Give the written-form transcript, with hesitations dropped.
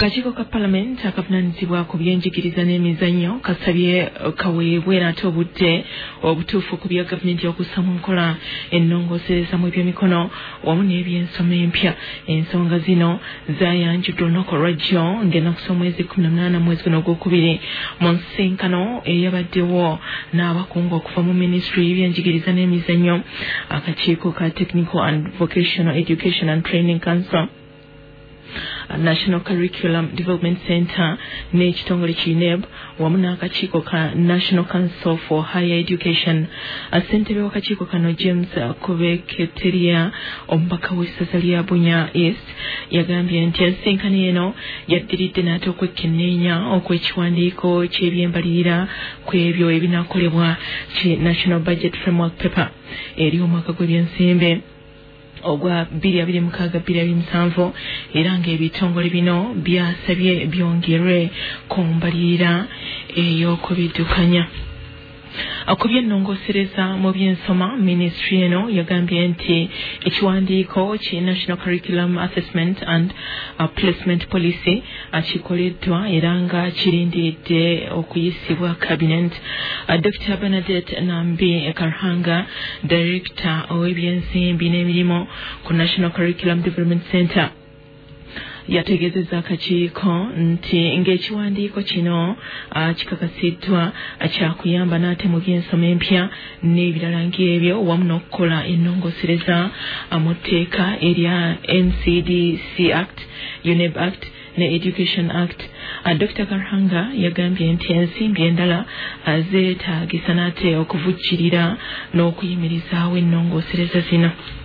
Akakiiko ka Parliament akavunaanyizibwa ku byenjigiriza n'emizannyo kasabye kaweebwe ate obudde obutuufu ku bya gavumenti okussa mu nkola ennongoosereza mu by'emikono wamu n'ebyensoma empya. Ensonga zino zaayanjuddwa olunaku olwajjo ng'ennaku z'omwezi 18 mwezi guno ogwokubiri mu nsisinkano eyabaddewo n'abakungu okuva mu Ministry y'ebyenjigiriza n'emizannyo, akakiiko ka Technical and Vocational Education and Training Council, National Curriculum Development Center n'ekitongole ki UNEB wamu n'akakiiko ka National Council for Higher Education. Ssentebe w'akakiiko kano James Kubeketeria, omubaka w'essaza lya Bunya East, yagambye nti ensisinkano eno yaddiridde n'ate okwekenneenya okw'ekiwandiiko ky'ebyembalirira ku ebyo ebinaakolebwa ki National Budget Framework Paper eri omwaka gw'ebyensimbe ogwa 2026-2027 era ng'ebitongole bino byasabye byongerwe ku mbalirira ey'okubiddukanya. Ku by'ennongoosereza mu by'ensoma, Ministry eno yagambye nti ekiwandiiko ki National Curriculum Assessment and Placement Policy kikoleddwa era nga kirindiridde okuyisibwa Cabinet. Dr. Bernadette Nambi Karhanga, Director ow'ebyensimbi n'emirimu ku National Curriculum Development Center, yategeezezza akakiiko nti ng'ekiwandiiko kino kikakasiddwa kyakuyamba n'ate mu by'ensoma empya n'ebirala ng'ebyo wamu n'okukola ennongoosereza mu tteeka erya NCDC Act, UNEB Act ne Education Act. Dr. Karhanga yagambye nti ensimbi endala zeetaagisa n'ate okuvujjirira n'okuyimirizaawo ennongoosereza zino.